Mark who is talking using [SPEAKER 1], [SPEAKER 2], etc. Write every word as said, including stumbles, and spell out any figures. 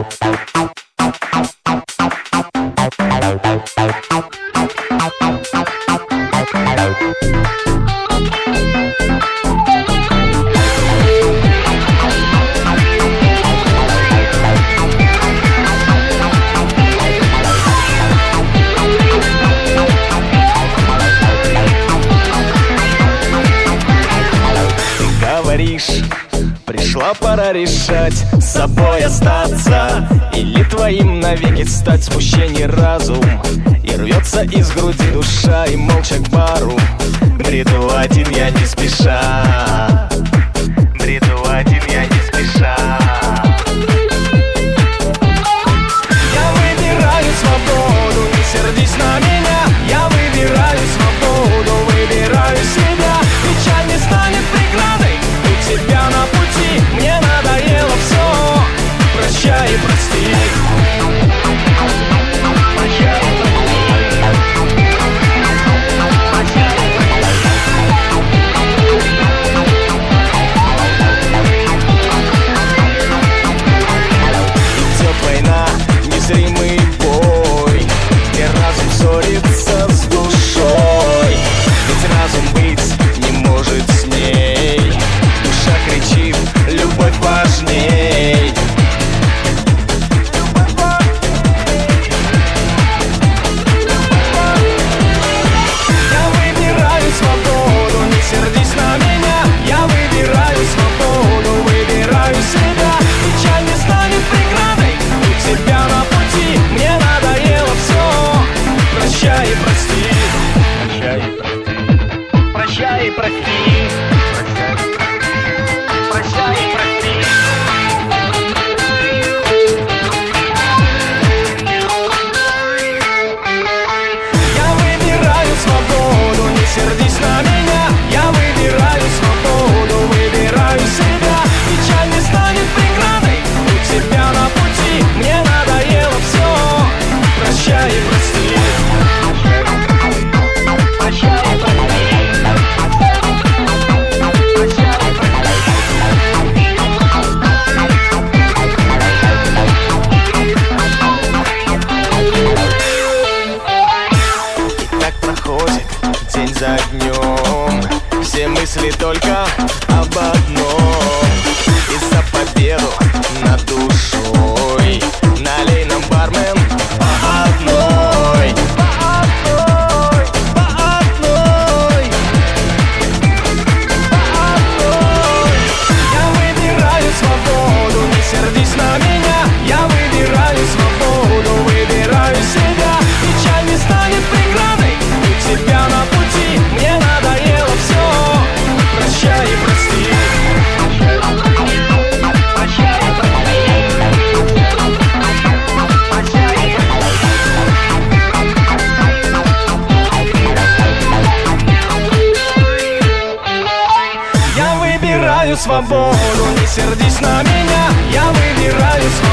[SPEAKER 1] Пришла пора решать, с собой остаться или твоим навеки стать. Смущение разум, и рвется из груди душа, и молча к бару бреду один я не спеша. Бреду один я не спеша. Я выбираю свободу, не сердись на меня. Я выбираю свободу, выбираю себя. Печаль не станет преградой у тебя на пути. Мне надоело все, прощай и прости. Прощай и прости. Прощай и прости. Идет война, незримый бой, где разум ссорится с душой. Ведь разум быть не может с ней. Душа кричит, любовь важней. Я выбираю свободу, не сердись на меня. Я выбираю свободу, выбираю себя. Печаль не станет преградой у тебя на пути. Мне надоело все, прощай и прости. Прощай и прости. Прощай и прости. Прощай и прости. Я выбираю свободу, не сердись на меня. Я выбираю свободу, выбираю себя. Печаль не станет преградой у тебя на пути. Мне надоело все, прощай и прости. Прощай и прости. День за днем, все мысли только об одном. И за победу над душой налей нам, бармен, по одной. По одной, по одной, по одной. Я выбираю свободу, не сердись на меня. Я выбираю свободу, выбираю себя. Печаль не станет преградой у тебя на пути. Мне надоело все, прощай и прости. Прощай и прости. Прощай и прости. Я выбираю свободу, не сердись на меня. Я выбираю свободу.